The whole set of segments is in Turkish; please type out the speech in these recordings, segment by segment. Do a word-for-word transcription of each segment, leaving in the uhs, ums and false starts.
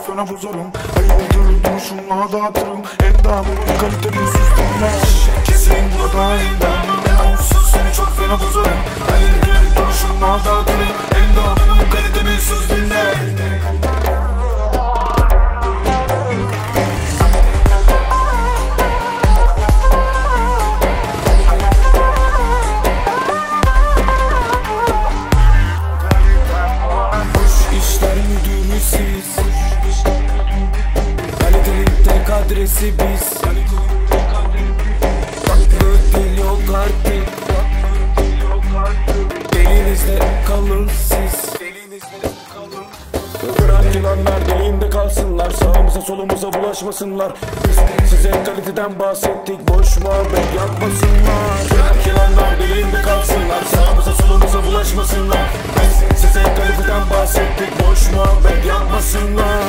fena bozarım. Hayırdır duruşumla dağıtırım. Endamımın kaliteli susturmaz. Kesin burada endamım ne olsun, seni çok fena bozarım. Hayırdır duruşumla dağıtırım. Endamımın kaliteli söz dinle. Kalitenin tek adresi biz. Tatlı dil yok artık. Elinizde kalın siz. Bırak yılanlar deliğinde kalsınlar. Sağımıza solumuza bulaşmasınlar. Biz size kaliteden bahsettik, boş muhabbet yapmasınlar. Bırak yılanlar deliğinde kalsınlar. Sağımıza solumuza bulaşmasınlar. Biz size kaliteden bahsettik, boş muhabbet yapmasınlar.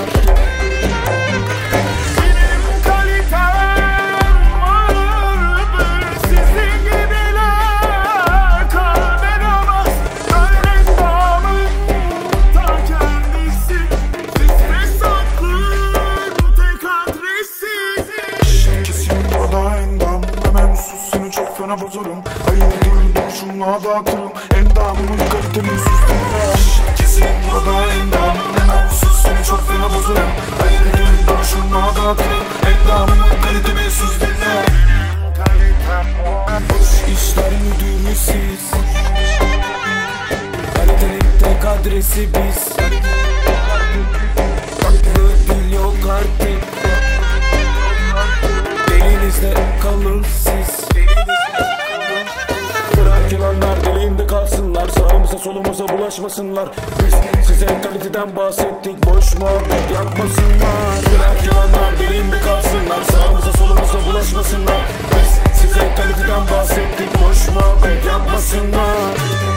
Fena bozarım. Hayırdır duruşumla dağıtırım. Endamımın kaliteli susturmaz. Kesin burada endamım ne olsun, seni çok fena bozarım. Hayırdır duruşumla dağıtırım. Endamımın kaliteli söz dinle. Boş işler müdürü siz. Kalitenin tek adresi biz. Tatlı dil yok artık. Elinizde kalın siz. Bırak yılanlar deliğinde kalsınlar. Sağımıza solumuza bulaşmasınlar. Biz size kaliteden bahsettik, boş muhabbet yapmasınlar. Bırak yılanlar deliğinde kalsınlar. Sağımıza solumuza bulaşmasınlar. Biz size kaliteden bahsettik, boş muhabbet yapmasınlar.